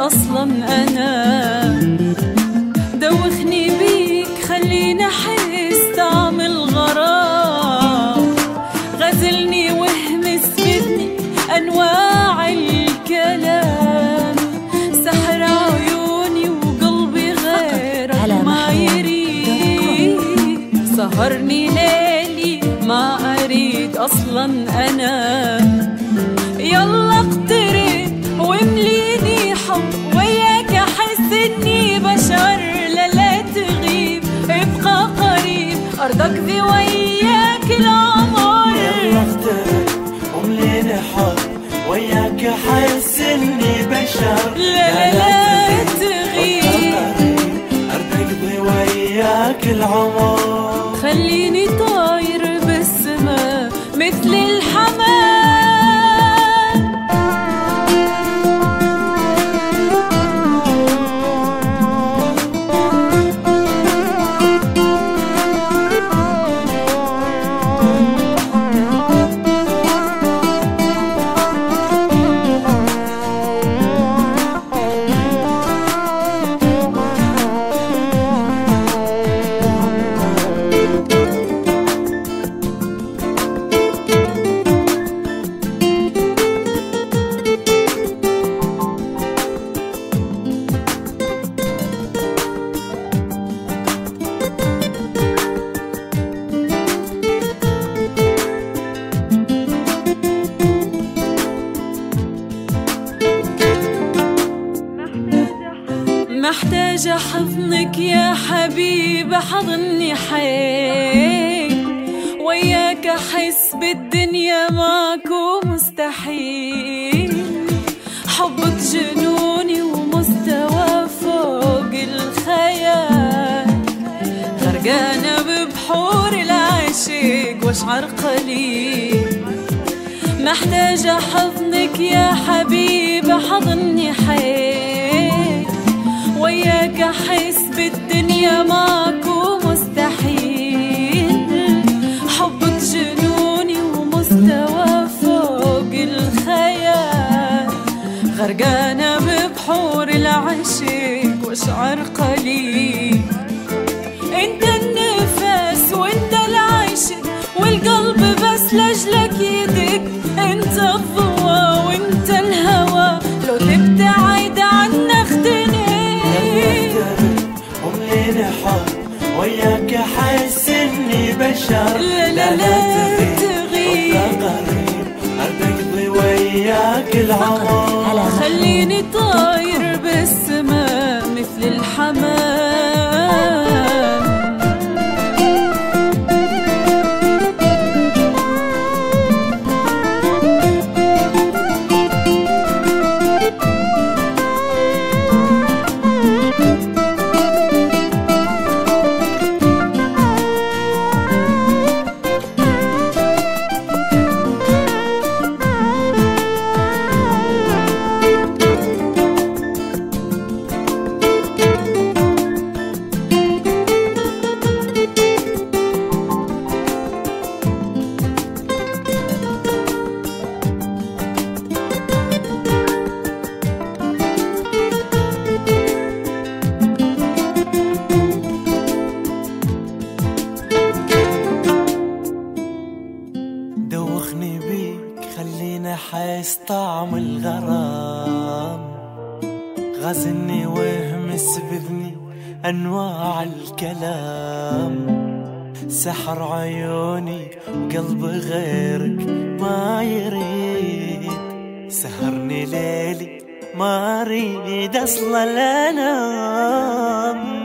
أصلا أنا. دوخني بيك خليني أحس طعم الغرام، غزلني واهمس بدني أنواع الكلام، سحر عيوني وقلبي غيرك ما يريد، سهرني ليلي ما أريد أصلا أنا. يلا اقترب وامليني حب وياك أحس إني بشر، لا تغيب ابقى قريب أرضك ذي وياك العمر. يلا اقترب وامليني حب وياك أحس إني بشر، لا تغيب أرضك ذي وياك العمر. خليني طاير بالسما مثل الحمام. محتاجة حضنك يا حبيبة حضني حيل، وياك أحس بالدنيا ماكو مستحيل، حبك جنوني ومستوى فوق الخيال، غرقانة ببحور العشق واشعر قليل. محتاجة حضنك يا حبيبة حضني حيل، وياك أحس بالدنيا ماكو مستحيل، حبك جنوني ومستوى فوق الخيال، غرقانة ببحور العشق واشعر قليل. انت النفس وانت العيش والقلب بس لجلك يدق، انت الضوء وانت الهوى لو تبتعد عنا اختنق. ومليني حب وياك أحس إني بشر، لا تغيب قريب أرضك ذي وياك العمر. خليني طاير بالسما مثل الحمام. دوخني بيك خليني أحس طعم الغرام، غزلني واهمس بذني أنواع الكلام، سحر عيوني وقلبي غيرك ما يريد، سهرني ليلي ما أريد أصلا أنام.